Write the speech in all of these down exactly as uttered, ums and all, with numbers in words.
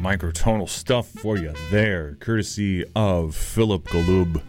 microtonal stuff for you there, courtesy of Philip Golub.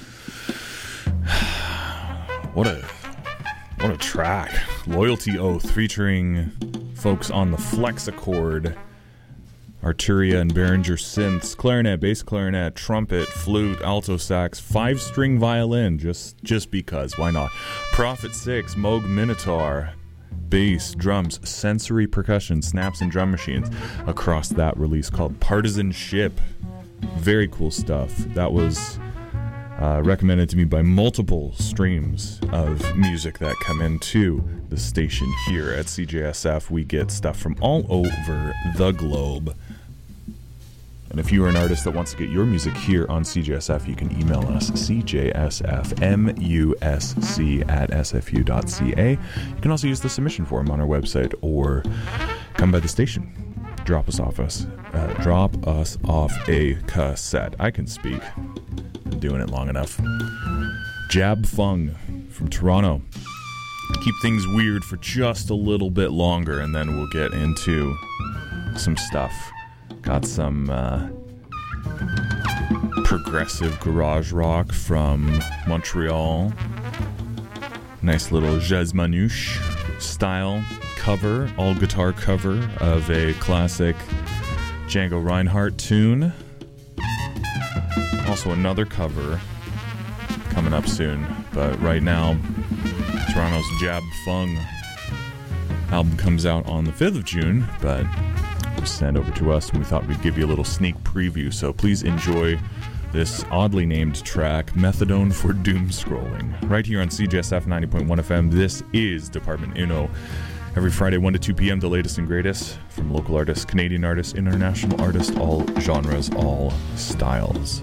What a what a track. Loyalty Oath featuring folks on the Flexachord, Arturia and Behringer synths, clarinet, bass clarinet, trumpet, flute, alto sax, five-string violin, just just because, why not? Prophet six, Moog Minotaur, bass, drums, sensory percussion, snaps and drum machines across that release called Partisanship. Very cool stuff. That was uh, recommended to me by multiple streams of music that come into the station here at C J S F. We get stuff from all over the globe. And if you are an artist that wants to get your music here on C J S F, you can email us, C J S F M U S C at S F U dot C A. You can also use the submission form on our website or come by the station. Drop us off us. Uh, drop us off a cassette. I can speak. Been doing it long enough. Jab Fung from Toronto. Keep things weird for just a little bit longer, and then we'll get into some stuff. Got some uh, progressive garage rock from Montreal. Nice little jazz manouche style cover, all guitar cover of a classic Django Reinhardt tune. Also another cover coming up soon, but right now Toronto's Jab Fung album comes out on the fifth of June, but it was sent over to us and we thought we'd give you a little sneak preview, so please enjoy this oddly named track, Methadone for Doom Scrolling, right here on C J S F ninety point one F M. This is Department Uno. Every Friday, one to two p.m., the latest and greatest from local artists, Canadian artists, international artists, all genres, all styles.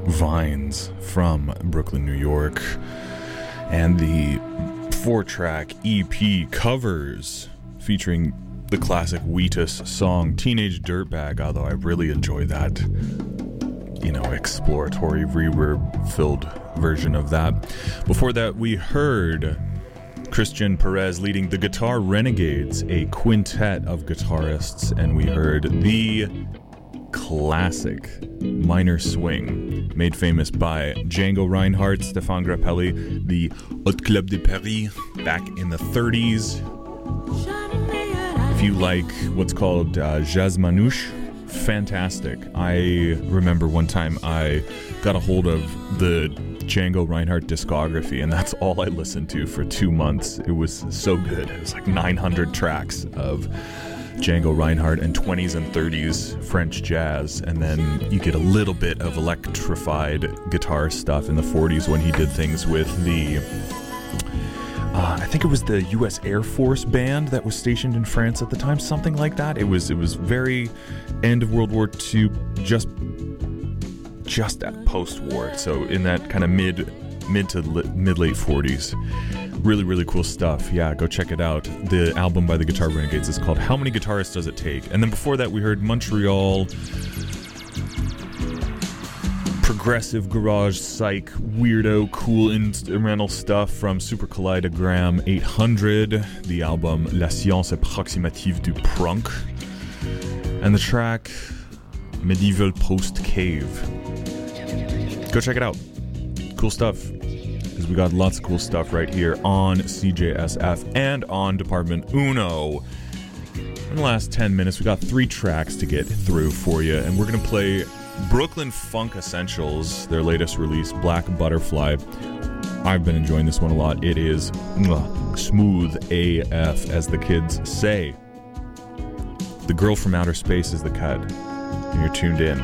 Vines from Brooklyn, New York, and the four-track E P Covers featuring the classic Wheatus song Teenage Dirtbag, although I really enjoy that, you know, exploratory reverb-filled version of that. Before that, we heard Christian Perez leading the Guitar Renegades, a quintet of guitarists, and we heard the classic Minor Swing, made famous by Django Reinhardt, Stéphane Grappelli, the Hot Club de Paris back in the thirties. If you like what's called uh, jazz manouche, fantastic. I remember one time I got a hold of the Django Reinhardt discography, and that's all I listened to for two months. It was so good. It was like nine hundred tracks of Django Reinhardt and twenties and thirties French jazz, and then you get a little bit of electrified guitar stuff in the forties when he did things with the uh, I think it was the U S Air Force band that was stationed in France at the time, something like that. It was it was very end of World War Two, just just at post-war, so in that kind of mid mid to li- mid late forties. Really, really cool stuff. Yeah, go check it out. The album by the Guitar Renegades is called How Many Guitarists Does It Take? And then before that, we heard Montreal progressive garage psych weirdo cool instrumental stuff from Superkaleidogram eight hundred, the album La Science Approximative du Prunk, and the track Medieval Post Cave. Go check it out. Cool stuff. Because we got lots of cool stuff right here on C J S F and on Department Uno. In the last ten minutes, we got three tracks to get through for you, and we're going to play Brooklyn Funk Essentials, their latest release, Black Butterfly. I've been enjoying this one a lot. It is mwah, smooth A F, as the kids say. The Girl from Outer Space is the cut, and you're tuned in.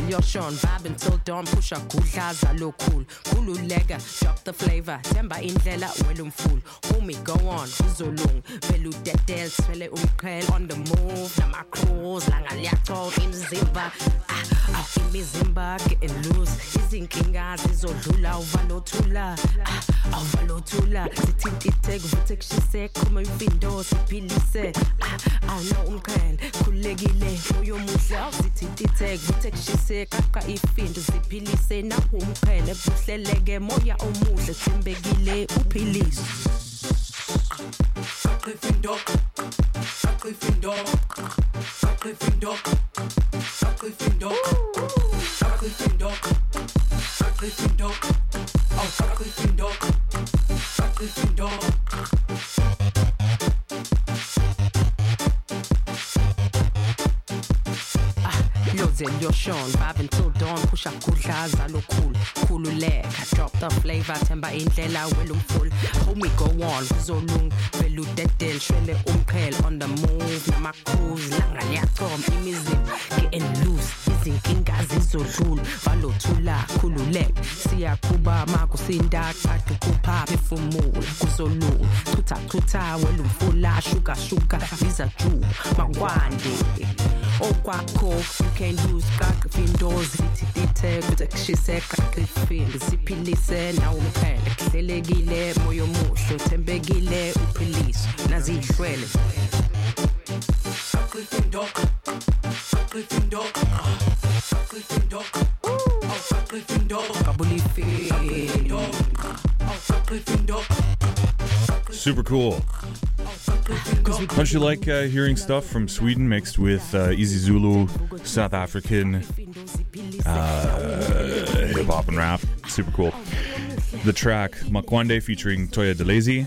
Sean, vibe until dawn, push up, cool, kaza, low cool, kulu lega, drop the flavor, temba indlela, welum full, homie, go on, uzolung, velu detel, swele umkrel, on the move, nama cruise, langa liato, imzimba, ah, ah, imizimba, getting loose, izinkinga, zizodlula, uvalotula, ah, uvalotula, zitintiteg, vutek, shise, kuma uvindo, sipilise, ah, ah, no umkrel, kulegile, moyo musla, zitintiteg, vutek, shise, kaka ifindo, zipilise, na umkrel, buhlelege, moya omuhle, timbegile, upilise. Gryffindor, Gryffindor, Gryffindor, Gryffindor, Gryffindor, Gryffindor, oh Gryffindor, Gryffindor. Losing your Sean, vibe until dawn, push up cool kaza, look cool, cool leg, drop the flavor, temba indlela, welum full, homie go on, uzolung, velu detel, shwele umkel, on the move, nama cruise, langa liatom, imizim, getting loose, izinkinga zizodlula, valotula, cool leg, siya kuba, makusinda, katukupa, pifumula, kuzolung, tuta tuta, welum fulla, sugar sugar, visa ju, magwande, okwako, you can use Gryffindor, zititite, kutekshise, kakrifind, zipilise, na umkele, klelegile, moyo musho, tembegile, upilise, nazijwele. Gryffindor, Gryffindor, Gryffindor, oh Gryffindor, kabulifi, oh Gryffindor. Super cool. Don't you like uh, hearing stuff from Sweden mixed with uh, Easy Zulu, South African uh, hip hop and rap? Super cool. The track Makwande featuring Toya Delezi,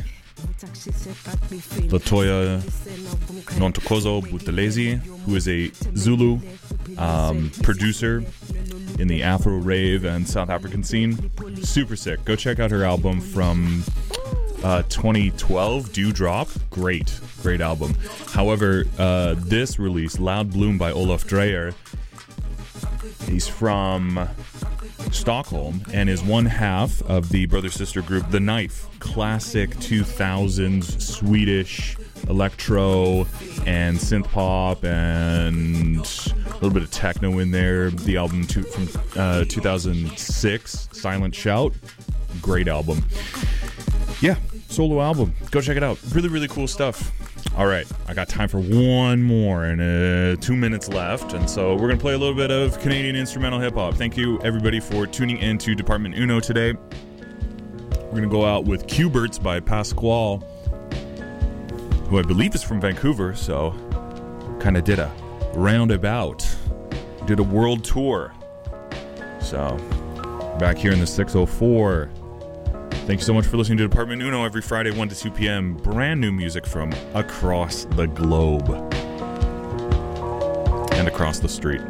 Latoya Nontokozo Butelezi, who is a Zulu um, producer in the Afro rave and South African scene. Super sick. Go check out her album from Uh, twenty twelve, Dewdrop. Great, great album. However, uh, this release, Loud Bloom by Olof Dreyer, he's from Stockholm and is one half of the brother-sister group The Knife. Classic two thousands Swedish electro and synth pop and a little bit of techno in there. The album two, from uh, two thousand six, Silent Shout. Great album. Yeah, solo album. Go check it out. Really, really cool stuff. All right, I got time for one more and uh, two minutes left. And so we're going to play a little bit of Canadian instrumental hip-hop. Thank you, everybody, for tuning in to Department Uno today. We're going to go out with Q-Berts by Pasquale, who I believe is from Vancouver. So kind of did a roundabout. Did a world tour. So back here in the six oh four. Thank you so much for listening to Department Uno every Friday, one to two p.m. Brand new music from across the globe and across the street.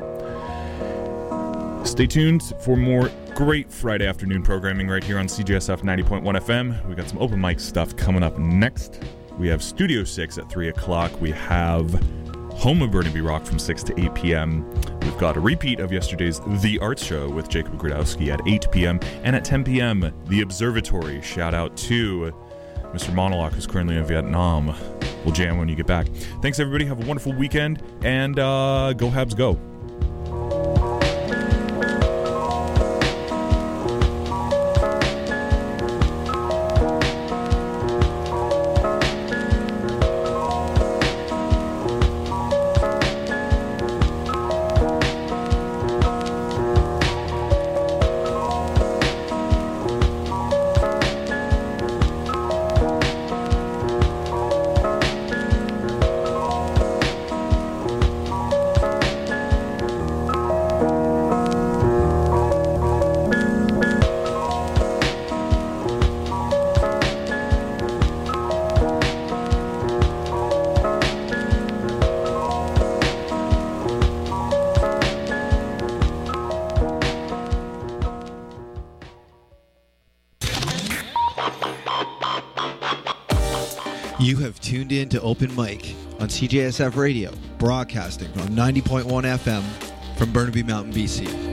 Stay tuned for more great Friday afternoon programming right here on C J S F ninety point one F M. We got some open mic stuff coming up next. We have Studio six at three o'clock. We have Home of Burnaby Rock from six to eight p.m. We've got a repeat of yesterday's The Arts Show with Jacob Gradowski at eight p.m. And at ten p.m., The Observatory. Shout out to Mister Monologue, who's currently in Vietnam. We'll jam when you get back. Thanks, everybody. Have a wonderful weekend. And uh, go Habs, go. You have tuned in to Open Mic on C J S F Radio, broadcasting on ninety point one F M from Burnaby Mountain, B C.